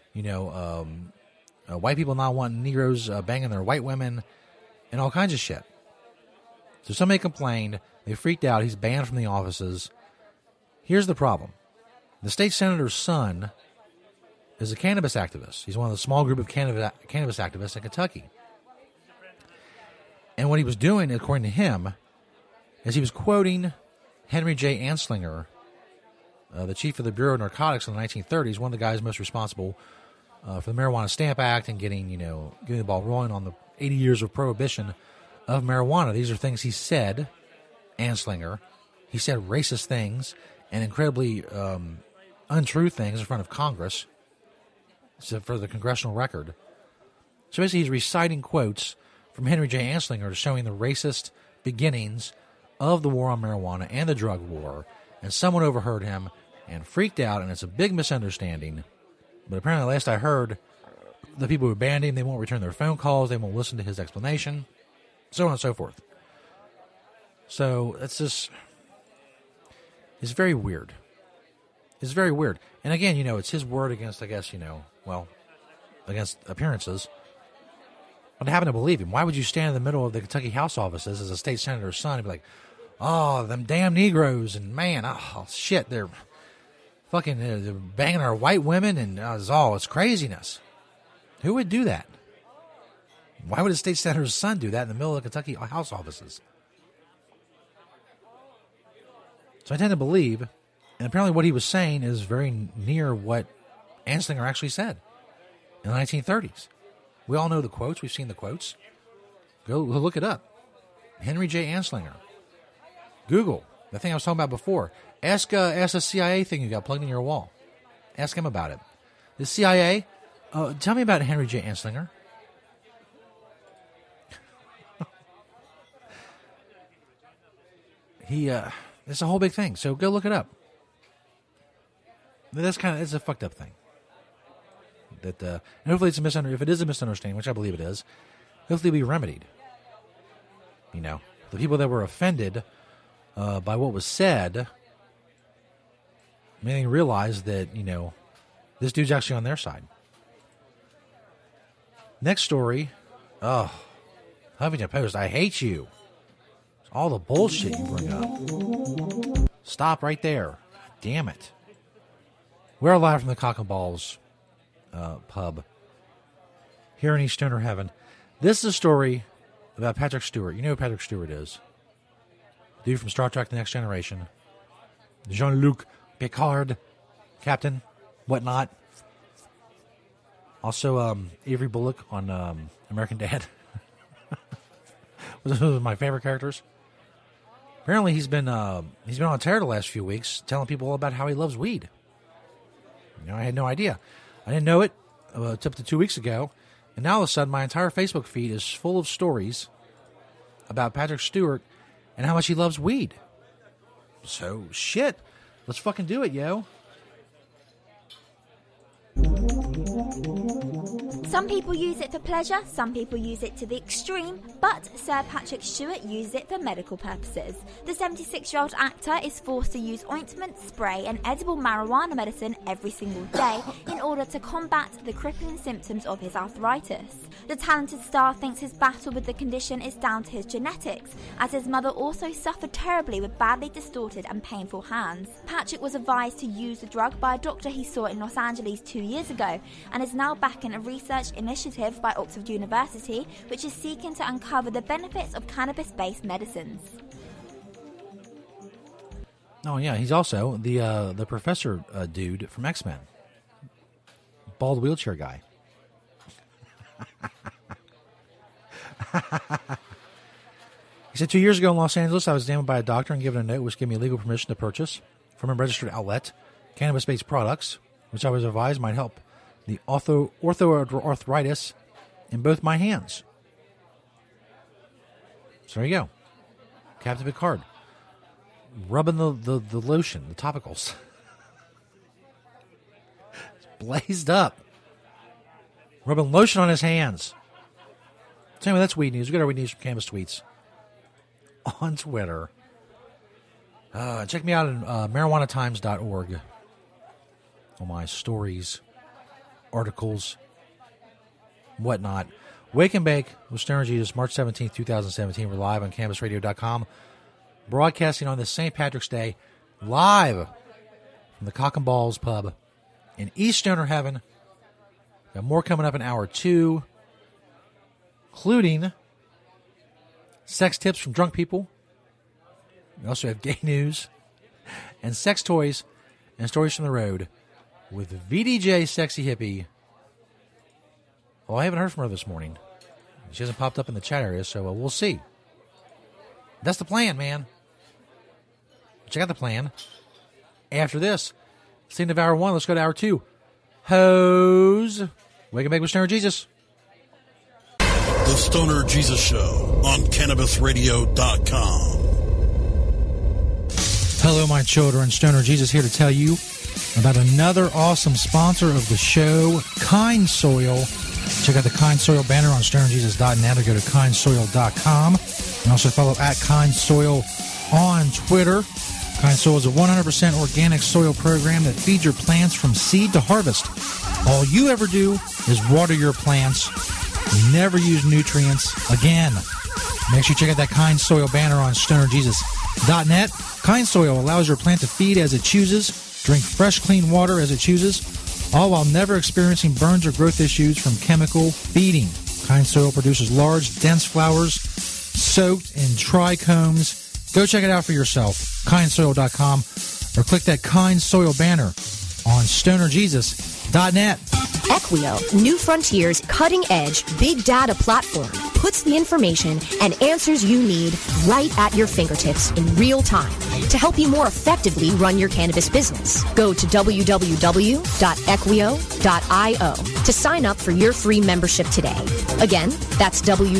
white people not wanting Negroes banging their white women and all kinds of shit. So somebody complained. They freaked out. He's banned from the offices. Here's the problem. The state senator's son is a cannabis activist. He's one of the small group of cannabis activists in Kentucky. And what he was doing, according to him, is he was quoting Henry J. Anslinger, the chief of the Bureau of Narcotics in the 1930s, one of the guys most responsible for the Marijuana Stamp Act and getting the ball rolling on the 80 years of prohibition of marijuana. These are things he said, Anslinger. He said racist things and incredibly untrue things in front of Congress for the congressional record. So basically he's reciting quotes from Henry J. Anslinger showing the racist beginnings of the war on marijuana and the drug war. And someone overheard him and freaked out, and it's a big misunderstanding. But apparently, last I heard, the people who banned him, they won't return their phone calls, they won't listen to his explanation, so on and so forth. So it's just, it's very weird. It's very weird. And again, it's his word against, I guess, against appearances. But I happen to believe him. Why would you stand in the middle of the Kentucky House offices as a state senator's son and be like, oh, them damn Negroes, and man, oh, shit, they're fucking they're banging our white women, and it's craziness. Who would do that? Why would a state senator's son do that in the middle of the Kentucky House offices? So I tend to believe, and apparently what he was saying is very near what Anslinger actually said in the 1930s. We all know the quotes. We've seen the quotes. Go look it up. Henry J. Anslinger. Google. The thing I was talking about before. Ask the CIA thing you got plugged in your wall. Ask him about it. The CIA, tell me about Henry J. Anslinger. It's a whole big thing. So go look it up. It's a fucked up thing. That and hopefully it's if it is a misunderstanding, which I believe it is, hopefully it'll be remedied. The people that were offended by what was said, made them realize that, this dude's actually on their side. Next story. Huffington Post, I hate you. It's all the bullshit you bring up. Stop right there. Damn it. We're live from the Cock and Balls pub here in East Stoner Heaven. This is a story about Patrick Stewart. You know who Patrick Stewart is? Dude from Star Trek The Next Generation. Jean-Luc Picard, captain, whatnot. Also, Avery Bullock on American Dad. Was one of my favorite characters. Apparently, he's been on tear the last few weeks, telling people all about how he loves weed. I had no idea. I didn't know it up to 2 weeks ago, and now all of a sudden, my entire Facebook feed is full of stories about Patrick Stewart and how much he loves weed. So, shit. Let's fucking do it, yo. Some people use it for pleasure, some people use it to the extreme, but Sir Patrick Stewart uses it for medical purposes. The 76-year-old actor is forced to use ointment, spray and edible marijuana medicine every single day in order to combat the crippling symptoms of his arthritis. The talented star thinks his battle with the condition is down to his genetics, as his mother also suffered terribly with badly distorted and painful hands. Patrick was advised to use the drug by a doctor he saw in Los Angeles 2 years ago, and is now backing a research initiative by Oxford University, which is seeking to uncover the benefits of cannabis-based medicines. Oh yeah, he's also the professor dude from X-Men. Bald wheelchair guy. He said 2 years ago in Los Angeles, I was examined by a doctor and given a note which gave me legal permission to purchase from a registered outlet cannabis-based products, which I was advised might help the orthoarthritis in both my hands. So there you go. Captain Picard. Rubbing the lotion, the topicals. It's blazed up. Rubbing lotion on his hands. So anyway, that's Weed News. We got our Weed News from Cannabis Tweets on Twitter. Check me out at marijuanatimes.org. All my stories, articles, whatnot. Wake and Bake with Stoner Jesus, March 17th, 2017. We're live on CannabisRadio.com. Broadcasting on this St. Patrick's Day, live from the Cock and Balls Pub in East Stoner Heaven. Got more coming up in hour 2, including sex tips from drunk people. We also have gay news and sex toys and stories from the road with VDJ Sexy Hippie. Well, I haven't heard from her this morning. She hasn't popped up in the chat area, so we'll see. That's the plan, man. Check out the plan. After this, it's the end of hour 1. Let's go to hour 2. Hose. Wake and Bake with Stoner Jesus. The Stoner Jesus Show on CannabisRadio.com. Hello, my children. Stoner Jesus here to tell you about another awesome sponsor of the show, Kind Soil. Check out the Kind Soil banner on stonerjesus.net or go to kindsoil.com. And also follow at Kind Soil on Twitter. Kind Soil is a 100% organic soil program that feeds your plants from seed to harvest. All you ever do is water your plants. You never use nutrients. Again, make sure you check out that Kind Soil banner on stonerjesus.net. Kind Soil allows your plant to feed as it chooses, drink fresh, clean water as it chooses, all while never experiencing burns or growth issues from chemical feeding. Kind Soil produces large, dense flowers soaked in trichomes. Go check it out for yourself, kindsoil.com, or click that Kind Soil banner on stonerjesus.net. Equio, New Frontier's cutting-edge big data platform, puts the information and answers you need right at your fingertips in real time to help you more effectively run your cannabis business. Go to www.equio.io to sign up for your free membership today. Again, that's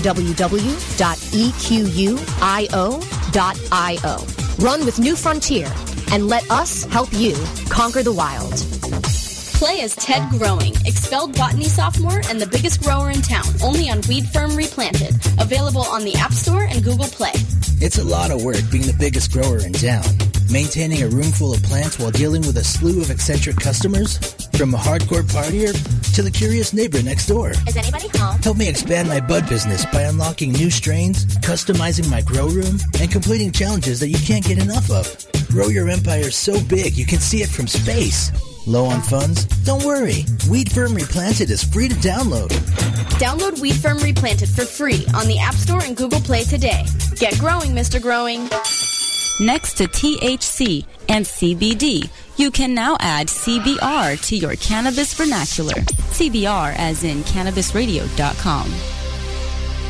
www.equio.io. Run with New Frontier and let us help you conquer the wild. Play as Ted Growing, expelled botany sophomore and the biggest grower in town, only on Weed Firm Replanted. Available on the App Store and Google Play. It's a lot of work being the biggest grower in town. Maintaining a room full of plants while dealing with a slew of eccentric customers? From a hardcore partier to the curious neighbor next door. Is anybody home? Help me expand my bud business by unlocking new strains, customizing my grow room, and completing challenges that you can't get enough of. Grow your empire so big you can see it from space. Low on funds? Don't worry. Weed Firm Replanted is free to download. Download Weed Firm Replanted for free on the App Store and Google Play today. Get growing, Mr. Growing. Next to THC and CBD, you can now add CBR to your cannabis vernacular. CBR as in CannabisRadio.com.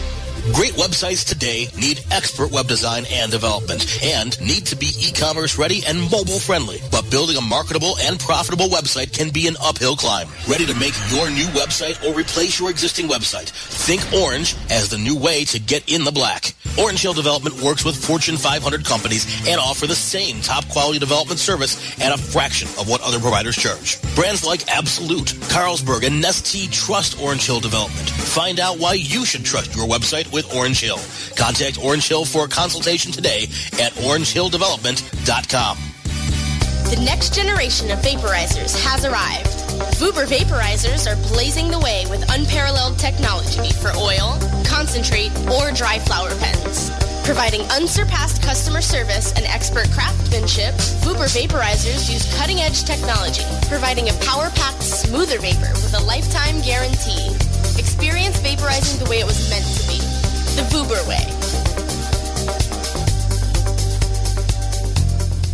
Great websites today need expert web design and development and need to be e-commerce ready and mobile friendly. But building a marketable and profitable website can be an uphill climb. Ready to make your new website or replace your existing website? Think Orange as the new way to get in the black. Orange Hill Development works with Fortune 500 companies and offer the same top quality development service at a fraction of what other providers charge. Brands like Absolute, Carlsberg, and Nestea trust Orange Hill Development. Find out why you should trust your website with Orange Hill. Contact Orange Hill for a consultation today at orangehilldevelopment.com. The next generation of vaporizers has arrived. Vuber vaporizers are blazing the way with unparalleled technology for oil, concentrate, or dry flower pens. Providing unsurpassed customer service and expert craftsmanship, Vuber vaporizers use cutting-edge technology, providing a power-packed, smoother vapor with a lifetime guarantee. Experience vaporizing the way it was meant to be. The Vuber way.